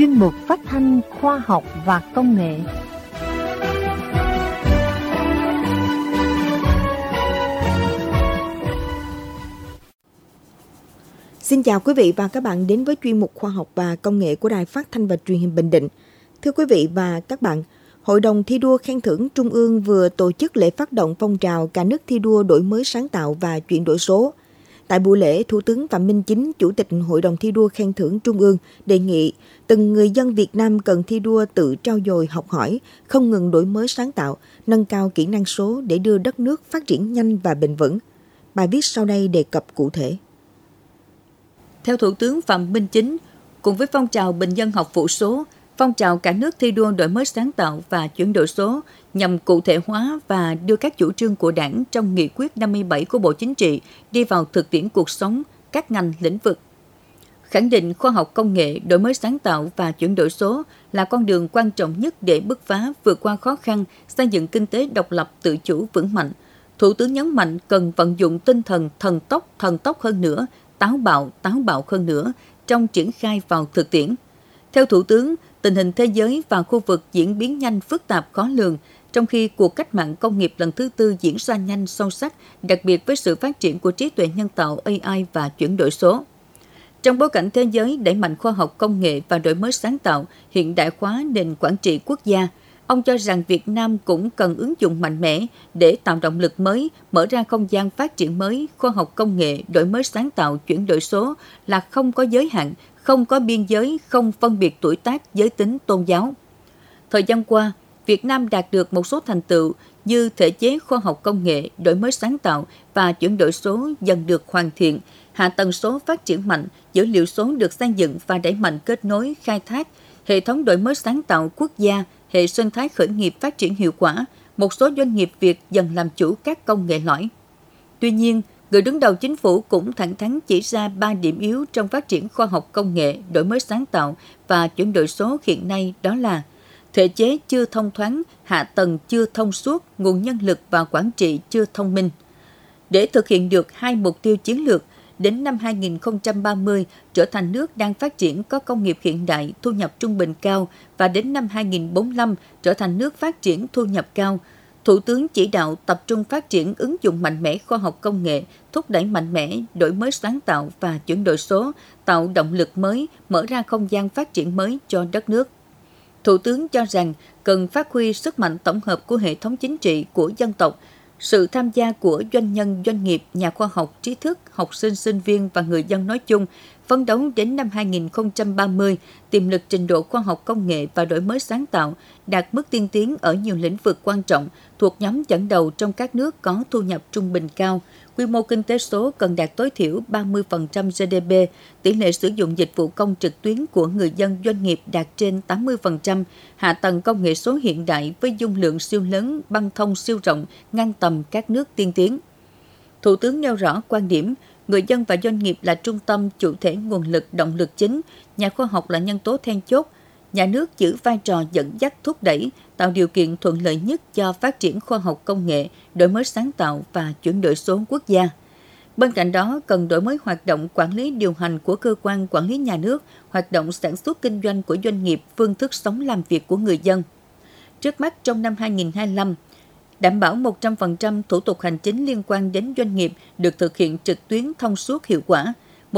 chuyên mục phát thanh khoa học và công nghệ. Xin chào quý vị và các bạn đến với chuyên mục khoa học và công nghệ của Đài Phát thanh và Truyền hình Bình Định. Thưa quý vị và các bạn, Hội đồng thi đua khen thưởng Trung ương vừa tổ chức lễ phát động phong trào cả nước thi đua đổi mới sáng tạo và chuyển đổi số. Tại buổi lễ, Thủ tướng Phạm Minh Chính, Chủ tịch Hội đồng thi đua khen thưởng Trung ương đề nghị từng người dân Việt Nam cần thi đua tự trau dồi học hỏi, không ngừng đổi mới sáng tạo, nâng cao kỹ năng số để đưa đất nước phát triển nhanh và bền vững. Bài viết sau đây đề cập cụ thể. Theo Thủ tướng Phạm Minh Chính, cùng với phong trào bình dân học vụ số, phong trào cả nước thi đua đổi mới sáng tạo và chuyển đổi số nhằm cụ thể hóa và đưa các chủ trương của Đảng trong nghị quyết 57 của Bộ Chính trị đi vào thực tiễn cuộc sống, các ngành lĩnh vực. Khẳng định khoa học công nghệ, đổi mới sáng tạo và chuyển đổi số là con đường quan trọng nhất để bứt phá vượt qua khó khăn, xây dựng kinh tế độc lập tự chủ vững mạnh. Thủ tướng nhấn mạnh cần vận dụng tinh thần thần tốc hơn nữa, táo bạo hơn nữa trong triển khai vào thực tiễn. Theo Thủ tướng, tình hình thế giới và khu vực diễn biến nhanh phức tạp khó lường, trong khi cuộc cách mạng công nghiệp lần thứ tư diễn ra nhanh sâu sắc, đặc biệt với sự phát triển của trí tuệ nhân tạo AI và chuyển đổi số. Trong bối cảnh thế giới đẩy mạnh khoa học công nghệ và đổi mới sáng tạo, hiện đại hóa nền quản trị quốc gia, ông cho rằng Việt Nam cũng cần ứng dụng mạnh mẽ để tạo động lực mới, mở ra không gian phát triển mới, khoa học công nghệ, đổi mới sáng tạo, chuyển đổi số là không có giới hạn, không có biên giới, không phân biệt tuổi tác, giới tính, tôn giáo. Thời gian qua, Việt Nam đạt được một số thành tựu như thể chế khoa học công nghệ, đổi mới sáng tạo và chuyển đổi số dần được hoàn thiện, hạ tầng số phát triển mạnh, dữ liệu số được xây dựng và đẩy mạnh kết nối, khai thác, hệ thống đổi mới sáng tạo quốc gia, hệ sinh thái khởi nghiệp phát triển hiệu quả, một số doanh nghiệp Việt dần làm chủ các công nghệ lõi. Tuy nhiên, người đứng đầu chính phủ cũng thẳng thắn chỉ ra 3 điểm yếu trong phát triển khoa học công nghệ, đổi mới sáng tạo và chuyển đổi số hiện nay, đó là thể chế chưa thông thoáng, hạ tầng chưa thông suốt, nguồn nhân lực và quản trị chưa thông minh. Để thực hiện được 2 mục tiêu chiến lược, đến năm 2030 trở thành nước đang phát triển có công nghiệp hiện đại, thu nhập trung bình cao và đến năm 2045 trở thành nước phát triển thu nhập cao, Thủ tướng chỉ đạo tập trung phát triển ứng dụng mạnh mẽ khoa học công nghệ, thúc đẩy mạnh mẽ đổi mới sáng tạo và chuyển đổi số, tạo động lực mới, mở ra không gian phát triển mới cho đất nước. Thủ tướng cho rằng cần phát huy sức mạnh tổng hợp của hệ thống chính trị của dân tộc, sự tham gia của doanh nhân, doanh nghiệp, nhà khoa học, trí thức, học sinh, sinh viên và người dân nói chung, phấn đấu đến năm 2030, tiềm lực trình độ khoa học công nghệ và đổi mới sáng tạo đạt mức tiên tiến ở nhiều lĩnh vực quan trọng, thuộc nhóm dẫn đầu trong các nước có thu nhập trung bình cao. Quy mô kinh tế số cần đạt tối thiểu 30% GDP, tỷ lệ sử dụng dịch vụ công trực tuyến của người dân doanh nghiệp đạt trên 80%, hạ tầng công nghệ số hiện đại với dung lượng siêu lớn, băng thông siêu rộng, ngang tầm các nước tiên tiến. Thủ tướng nêu rõ quan điểm, người dân và doanh nghiệp là trung tâm, chủ thể nguồn lực, động lực chính, nhà khoa học là nhân tố then chốt. Nhà nước giữ vai trò dẫn dắt thúc đẩy, tạo điều kiện thuận lợi nhất cho phát triển khoa học công nghệ, đổi mới sáng tạo và chuyển đổi số quốc gia. Bên cạnh đó, cần đổi mới hoạt động quản lý điều hành của cơ quan quản lý nhà nước, hoạt động sản xuất kinh doanh của doanh nghiệp, phương thức sống làm việc của người dân. Trước mắt trong năm 2025, đảm bảo 100% thủ tục hành chính liên quan đến doanh nghiệp được thực hiện trực tuyến thông suốt hiệu quả,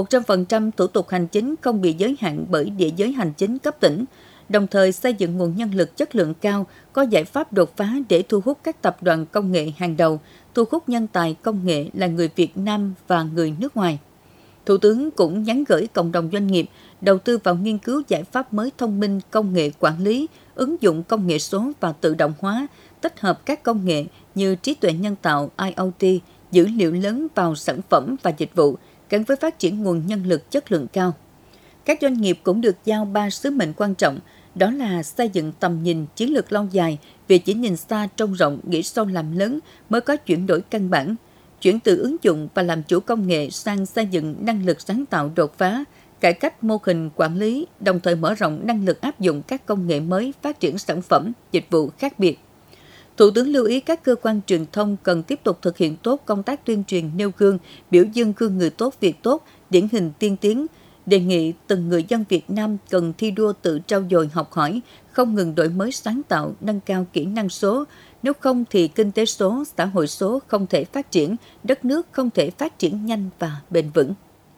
100% thủ tục hành chính không bị giới hạn bởi địa giới hành chính cấp tỉnh, đồng thời xây dựng nguồn nhân lực chất lượng cao, có giải pháp đột phá để thu hút các tập đoàn công nghệ hàng đầu, thu hút nhân tài công nghệ là người Việt Nam và người nước ngoài. Thủ tướng cũng nhắn gửi cộng đồng doanh nghiệp đầu tư vào nghiên cứu giải pháp mới thông minh, công nghệ quản lý, ứng dụng công nghệ số và tự động hóa, tích hợp các công nghệ như trí tuệ nhân tạo, IoT, dữ liệu lớn vào sản phẩm và dịch vụ, gắn với phát triển nguồn nhân lực chất lượng cao. Các doanh nghiệp cũng được giao 3 sứ mệnh quan trọng, đó là xây dựng tầm nhìn chiến lược lâu dài, vì chỉ nhìn xa trông rộng, nghĩ sâu làm lớn mới có chuyển đổi căn bản, chuyển từ ứng dụng và làm chủ công nghệ sang xây dựng năng lực sáng tạo đột phá, cải cách mô hình quản lý, đồng thời mở rộng năng lực áp dụng các công nghệ mới, phát triển sản phẩm, dịch vụ khác biệt. Thủ tướng lưu ý các cơ quan truyền thông cần tiếp tục thực hiện tốt công tác tuyên truyền nêu gương, biểu dương gương người tốt việc tốt, điển hình tiên tiến, đề nghị từng người dân Việt Nam cần thi đua tự trau dồi học hỏi, không ngừng đổi mới sáng tạo, nâng cao kỹ năng số. Nếu không thì kinh tế số, xã hội số không thể phát triển, đất nước không thể phát triển nhanh và bền vững.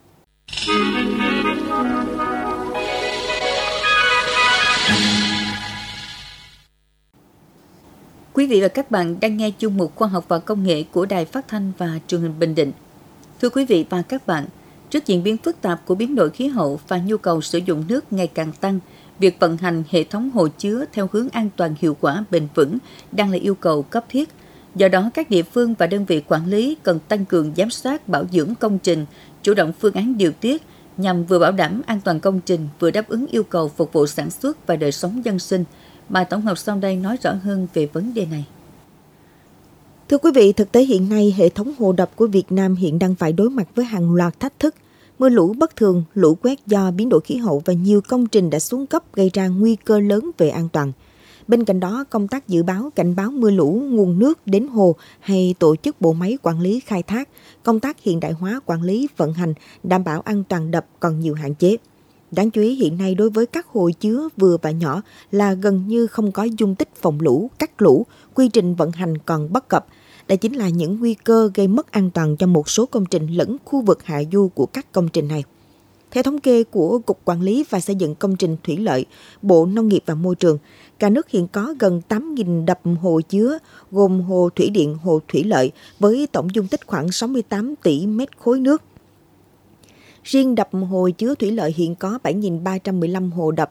Quý vị và các bạn đang nghe chuyên mục Khoa học và Công nghệ của Đài Phát thanh và Truyền hình Bình Định. Thưa quý vị và các bạn, trước diễn biến phức tạp của biến đổi khí hậu và nhu cầu sử dụng nước ngày càng tăng, việc vận hành hệ thống hồ chứa theo hướng an toàn, hiệu quả, bền vững đang là yêu cầu cấp thiết. Do đó, các địa phương và đơn vị quản lý cần tăng cường giám sát, bảo dưỡng công trình, chủ động phương án điều tiết nhằm vừa bảo đảm an toàn công trình, vừa đáp ứng yêu cầu phục vụ sản xuất và đời sống dân sinh. Bài tổng hợp sau đây nói rõ hơn về vấn đề này. Thưa quý vị, thực tế hiện nay, hệ thống hồ đập của Việt Nam hiện đang phải đối mặt với hàng loạt thách thức. Mưa lũ bất thường, lũ quét do biến đổi khí hậu và nhiều công trình đã xuống cấp gây ra nguy cơ lớn về an toàn. Bên cạnh đó, công tác dự báo, cảnh báo mưa lũ, nguồn nước đến hồ hay tổ chức bộ máy quản lý khai thác, công tác hiện đại hóa quản lý, vận hành, đảm bảo an toàn đập còn nhiều hạn chế. Đáng chú ý hiện nay đối với các hồ chứa vừa và nhỏ là gần như không có dung tích phòng lũ, cắt lũ, quy trình vận hành còn bất cập. Đây chính là những nguy cơ gây mất an toàn cho một số công trình lẫn khu vực hạ du của các công trình này. Theo thống kê của Cục Quản lý và Xây dựng Công trình Thủy lợi, Bộ Nông nghiệp và Môi trường, cả nước hiện có gần 8.000 đập hồ chứa, gồm hồ thủy điện, hồ thủy lợi, với tổng dung tích khoảng 68 tỷ mét khối nước. Riêng đập hồ chứa thủy lợi hiện có 7.315 hồ đập,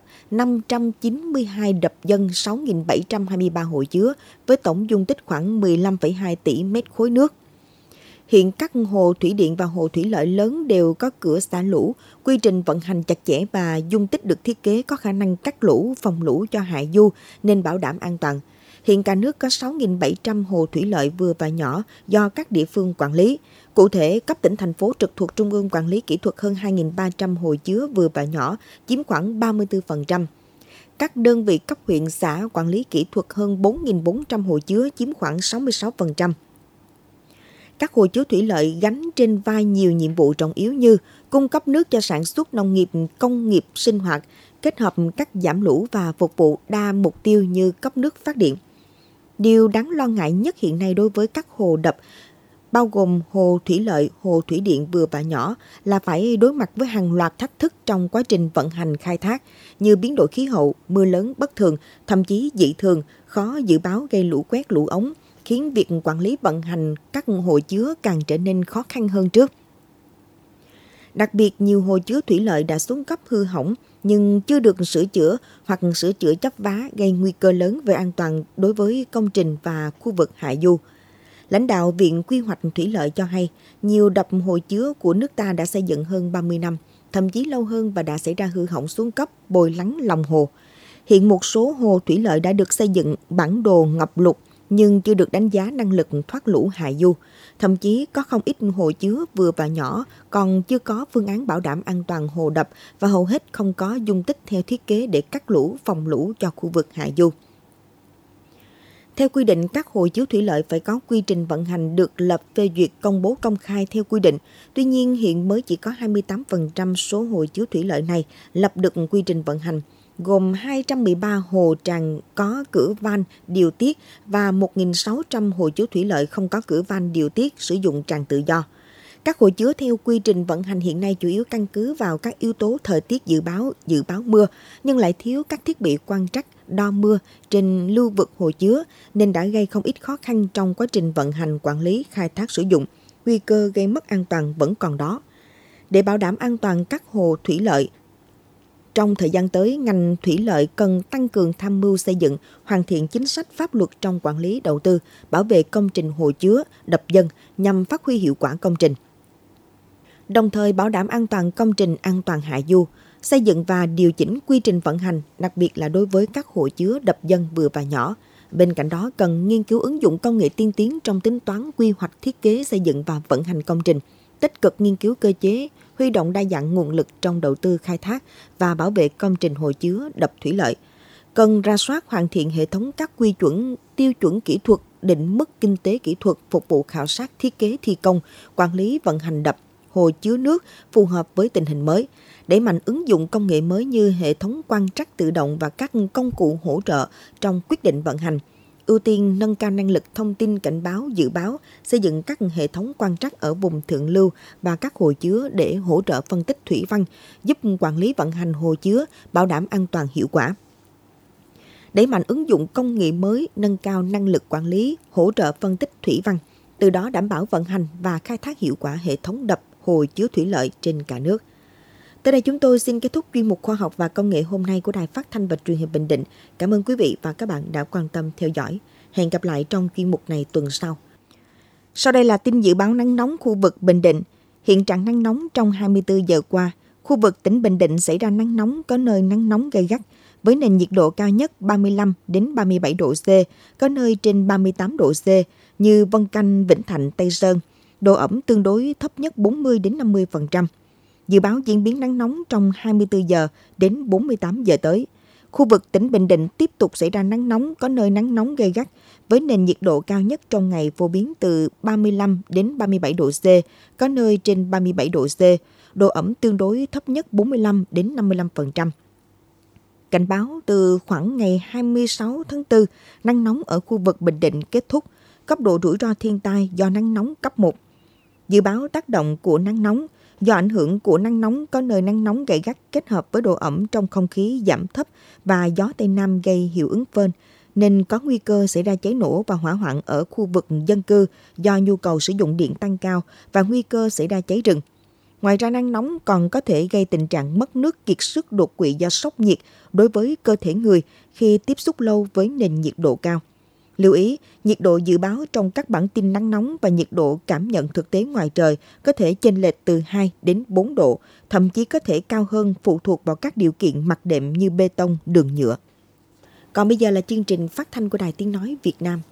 592 đập dân, 6.723 hồ chứa, với tổng dung tích khoảng 15,2 tỷ mét khối nước. Hiện các hồ thủy điện và hồ thủy lợi lớn đều có cửa xả lũ, quy trình vận hành chặt chẽ và dung tích được thiết kế có khả năng cắt lũ, phòng lũ cho hạ du nên bảo đảm an toàn. Hiện cả nước có 6.700 hồ thủy lợi vừa và nhỏ do các địa phương quản lý. Cụ thể, cấp tỉnh thành phố trực thuộc Trung ương quản lý kỹ thuật hơn 2.300 hồ chứa vừa và nhỏ, chiếm khoảng 34%. Các đơn vị cấp huyện xã quản lý kỹ thuật hơn 4.400 hồ chứa, chiếm khoảng 66%. Các hồ chứa thủy lợi gánh trên vai nhiều nhiệm vụ trọng yếu như cung cấp nước cho sản xuất nông nghiệp, công nghiệp, sinh hoạt, kết hợp cắt giảm lũ và phục vụ đa mục tiêu như cấp nước phát điện. Điều đáng lo ngại nhất hiện nay đối với các hồ đập, bao gồm hồ thủy lợi, hồ thủy điện vừa và nhỏ, là phải đối mặt với hàng loạt thách thức trong quá trình vận hành khai thác như biến đổi khí hậu, mưa lớn bất thường, thậm chí dị thường, khó dự báo gây lũ quét, lũ ống, khiến việc quản lý vận hành các hồ chứa càng trở nên khó khăn hơn trước. Đặc biệt, nhiều hồ chứa thủy lợi đã xuống cấp hư hỏng nhưng chưa được sửa chữa hoặc sửa chữa chắp vá gây nguy cơ lớn về an toàn đối với công trình và khu vực hạ du. Lãnh đạo Viện Quy hoạch Thủy lợi cho hay, nhiều đập hồ chứa của nước ta đã xây dựng hơn 30 năm, thậm chí lâu hơn và đã xảy ra hư hỏng xuống cấp, bồi lắng lòng hồ. Hiện một số hồ thủy lợi đã được xây dựng bản đồ ngập lụt nhưng chưa được đánh giá năng lực thoát lũ hạ du. Thậm chí có không ít hồ chứa vừa và nhỏ còn chưa có phương án bảo đảm an toàn hồ đập và hầu hết không có dung tích theo thiết kế để cắt lũ, phòng lũ cho khu vực hạ du. Theo quy định, các hồ chứa thủy lợi phải có quy trình vận hành được lập, phê duyệt, công bố công khai theo quy định. Tuy nhiên, hiện mới chỉ có 28% số hồ chứa thủy lợi này lập được quy trình vận hành, gồm 213 hồ tràn có cửa van điều tiết và 1.600 hồ chứa thủy lợi không có cửa van điều tiết sử dụng tràn tự do. Các hồ chứa theo quy trình vận hành hiện nay chủ yếu căn cứ vào các yếu tố thời tiết dự báo mưa, nhưng lại thiếu các thiết bị quan trắc, đo mưa trên lưu vực hồ chứa nên đã gây không ít khó khăn trong quá trình vận hành, quản lý, khai thác sử dụng. Nguy cơ gây mất an toàn vẫn còn đó. Để bảo đảm an toàn các hồ thủy lợi, trong thời gian tới, ngành thủy lợi cần tăng cường tham mưu xây dựng, hoàn thiện chính sách pháp luật trong quản lý đầu tư, bảo vệ công trình hồ chứa, đập dân nhằm phát huy hiệu quả công trình. Đồng thời bảo đảm an toàn công trình, an toàn hạ du, xây dựng và điều chỉnh quy trình vận hành, đặc biệt là đối với các hồ chứa đập dân vừa và nhỏ. Bên cạnh đó, cần nghiên cứu ứng dụng công nghệ tiên tiến trong tính toán, quy hoạch, thiết kế, xây dựng và vận hành công trình, tích cực nghiên cứu cơ chế, huy động đa dạng nguồn lực trong đầu tư khai thác và bảo vệ công trình hồ chứa, đập thủy lợi. Cần rà soát hoàn thiện hệ thống các quy chuẩn, tiêu chuẩn kỹ thuật, định mức kinh tế kỹ thuật phục vụ khảo sát, thiết kế, thi công, quản lý vận hành đập, hồ chứa nước phù hợp với tình hình mới, đẩy mạnh ứng dụng công nghệ mới như hệ thống quan trắc tự động và các công cụ hỗ trợ trong quyết định vận hành, ưu tiên nâng cao năng lực thông tin cảnh báo dự báo, xây dựng các hệ thống quan trắc ở vùng thượng lưu và các hồ chứa để hỗ trợ phân tích thủy văn, giúp quản lý vận hành hồ chứa, bảo đảm an toàn hiệu quả. Đẩy mạnh ứng dụng công nghệ mới, nâng cao năng lực quản lý, hỗ trợ phân tích thủy văn, từ đó đảm bảo vận hành và khai thác hiệu quả hệ thống đập, hồ chứa thủy lợi trên cả nước. Tới đây chúng tôi xin kết thúc chuyên mục khoa học và công nghệ hôm nay của Đài Phát thanh và Truyền hình Bình Định. Cảm ơn quý vị và các bạn đã quan tâm theo dõi. Hẹn gặp lại trong chuyên mục này tuần sau. Sau đây là tin dự báo nắng nóng khu vực Bình Định. Hiện trạng nắng nóng trong 24 giờ qua, khu vực tỉnh Bình Định xảy ra nắng nóng, có nơi nắng nóng gay gắt, với nền nhiệt độ cao nhất 35 đến 37 độ C, có nơi trên 38 độ C như Vân Canh, Vĩnh Thạnh, Tây Sơn. Độ ẩm tương đối thấp nhất 40 đến 50%. Dự báo diễn biến nắng nóng trong 24 giờ đến 48 giờ tới. Khu vực tỉnh Bình Định tiếp tục xảy ra nắng nóng, có nơi nắng nóng gay gắt, với nền nhiệt độ cao nhất trong ngày phổ biến từ 35 đến 37 độ C, có nơi trên 37 độ C. Độ ẩm tương đối thấp nhất 45 đến 55%. Cảnh báo từ khoảng ngày 26 tháng 4, nắng nóng ở khu vực Bình Định kết thúc, cấp độ rủi ro thiên tai do nắng nóng cấp 1. Dự báo tác động của nắng nóng. Do ảnh hưởng của nắng nóng, có nơi nắng nóng gay gắt kết hợp với độ ẩm trong không khí giảm thấp và gió Tây Nam gây hiệu ứng phơn, nên có nguy cơ xảy ra cháy nổ và hỏa hoạn ở khu vực dân cư do nhu cầu sử dụng điện tăng cao và nguy cơ xảy ra cháy rừng. Ngoài ra, nắng nóng còn có thể gây tình trạng mất nước, kiệt sức, đột quỵ do sốc nhiệt đối với cơ thể người khi tiếp xúc lâu với nền nhiệt độ cao. Lưu ý, nhiệt độ dự báo trong các bản tin nắng nóng và nhiệt độ cảm nhận thực tế ngoài trời có thể chênh lệch từ 2 đến 4 độ, thậm chí có thể cao hơn phụ thuộc vào các điều kiện mặt đệm như bê tông, đường nhựa. Còn bây giờ là chương trình phát thanh của Đài Tiếng Nói Việt Nam.